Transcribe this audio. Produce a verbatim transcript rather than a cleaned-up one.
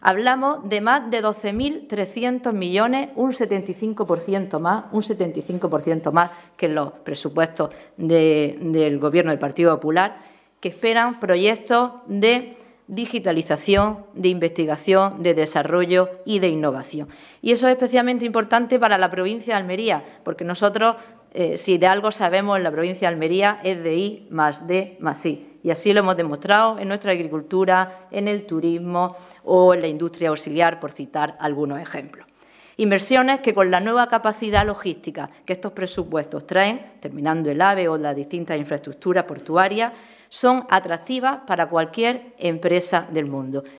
Hablamos de más de doce mil trescientos millones, un setenta y cinco por ciento más, un setenta y cinco por ciento más que en los presupuestos de, del Gobierno del Partido Popular, que esperan proyectos de digitalización, de investigación, de desarrollo y de innovación. Y eso es especialmente importante para la provincia de Almería, porque nosotros, eh, si de algo sabemos en la provincia de Almería, es de I más D más I. Y así lo hemos demostrado en nuestra agricultura, en el turismo o en la industria auxiliar, por citar algunos ejemplos. Inversiones que con la nueva capacidad logística que estos presupuestos traen, terminando el AVE o las distintas infraestructuras portuarias, son atractivas para cualquier empresa del mundo.